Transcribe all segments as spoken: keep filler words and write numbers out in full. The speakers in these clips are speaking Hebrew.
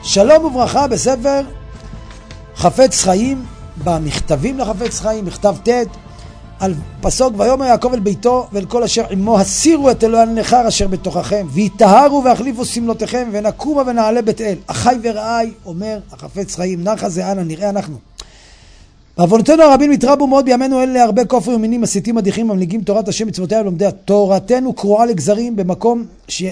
שלום וברכה בספר חפץ חיים, במכתבים לחפץ חיים, מכתב ת' על פסוק ויאמר יעקב אל ביתו ואל כל אשר עמו, הסירו את אלוהי הנכר אשר בתוככם ויטהרו והחליפו סמלותיכם ונקומה ונעלה בית אל. אחי ורעי, אומר החפץ חיים, נחה זה אנה, נראה אנחנו. בעוונותינו הרבים התרבו מאוד בימינו אלה הרבה כופרים ומינים, מסיתים מדיחים, ממליגים תורת השם מצוותיה ולומדיה. תורתנו קרועה לגזרים במקום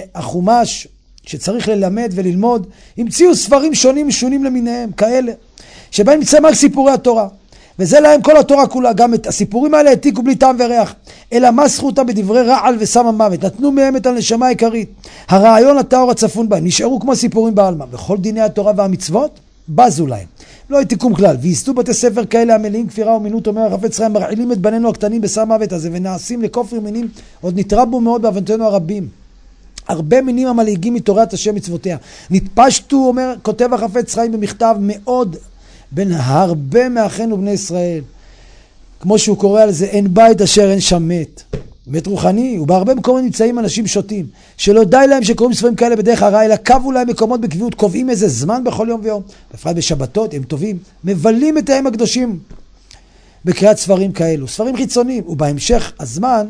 שהחומש שצריך ללמד וללמוד, המציאו ספרים שונים משונים למיניהם, כאלה שבהם נמצא רק סיפורי התורה, וזה להם כל התורה כולה. גם את הסיפורים האלה העתיקו בלי טעם וריח, אלא מסחו אותם בדברי רעל וסם המוות, נתנו מהם את הנשמה העיקרית, הרעיון הטהור הצפון בהם, נשארו כמו סיפורים בעלמא. וכל דיני התורה והמצוות בזו להם, לא העתיקום כלל, ויסתו בתי ספר כאלה המלאים כפירה ומינות. אומר החפץ חיים, מרעילים את בנינו הקטנים בסם מוות הזה ונעשים לכופר מינים, עוד נתרבו מאוד בעוונותינו הרבים הרבה מינים המלעיגים מתורת השם מצוותיה. נתפשטו, אומר, כותב החפץ חיים במכתב, מאוד בין הרבה מאחינו בני ישראל, כמו שהוא קורא על זה, אין בית אשר אין שם מת, מת רוחני. ובהרבה מקומות נמצאים אנשים שוטים שלא די להם שקוראים ספרים כאלה בדרך הרע, אלא קבו להם מקומות בקביעות, קובעים איזה זמן בכל יום ויום, בפרט בשבתות הם טובים, מבלים את הימים הקדושים בקריאת ספרים כאלו, ספרים חיצוניים, ובהמשך הזמן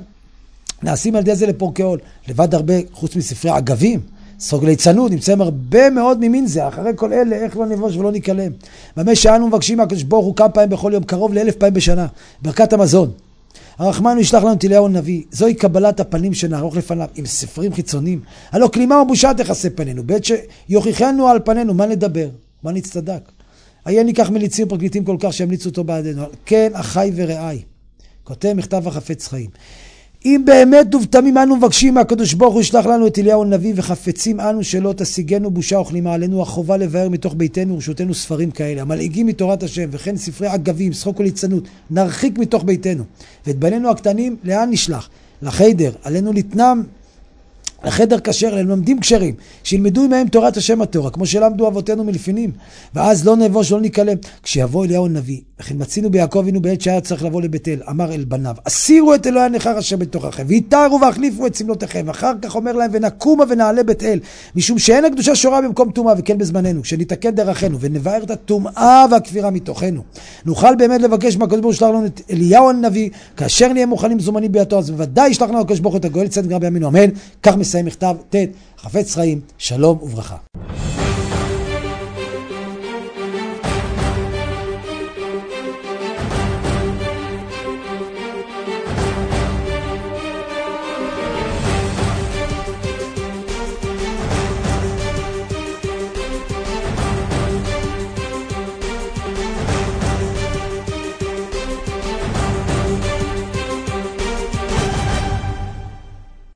נעשים על ידי זה לפורקאול, לבד הרבה, חוץ מספרי אגבים, סוג ליצנות, נמצאים הרבה מאוד ממין זה. אחרי כל אלה, איך לא נבוש ולא ניקלם. במה שאנו מבקשים מהקדוש ברוך הוא כמה פעמים בכל יום, קרוב לאלף פעמים בשנה, ברכת המזון. הרחמן הוא ישלח לנו את אליהו הנביא, זוהי קבלת הפנים שנערוך לפניו, עם ספרים חיצוניים. הלא כלימה ובושה תכסה פנינו, בעת שיוכיחנו על פנינו, מה נדבר, מה נצטדק. היה ניקח מליצים ופרקליטים כל כך שימליצו אותו בעדנו. כן, אחי ורעי, כותב מכתב החפץ חיים, אם באמת ובתמים אנו מבקשים מהקדוש ברוך הוא ישלח לנו את אליהו הנביא, וחפצים אנו שלא תשיגנו בושה וכלימה עלינו החובה לבאר מתוך ביתנו ורשותנו ספרים כאלה המלעיגים מתורת השם, וכן ספרי אגבים, שחוק וליצנות, נרחיק מתוך ביתנו. ואת בנינו הקטנים לאן נשלח? לחדר, עלינו לתנם לחדר כשר, ללמדים כשרים, שילמדו עמהם תורת השם התורה, כמו שלמדו אבותינו מלפנים, ואז לא נבוש ולא ניקלם. כשיבוא אליהו הנביא, וכן מצינו ביעקב אבינו בעת שהיה צריך לבוא לבית אל, אמר אל בניו, הסירו את אלוהי הנכר אשר בתוככם, ויטהרו והחליפו את סמלותיכם. ואחר כך אומר להם, ונקומה ונעלה בית אל, משום שאין הקדושה שורה במקום טומאה, וכן בזמננו, כשנתקן דרכנו ונבער את הטומאה והכפירה מתוכנו, נוכל באמת לבקש מהקדוש ברוך הוא ישלח לנו את אליהו הנביא, כאשר נהיה מוכנים זומנים בידו, אז בוודאי ישלח לנו הקדוש ברוך הוא את הגואל צדק גם בימינו, אמן. כך מסיים מכתב ת' חפץ חיים, שלום וברכה.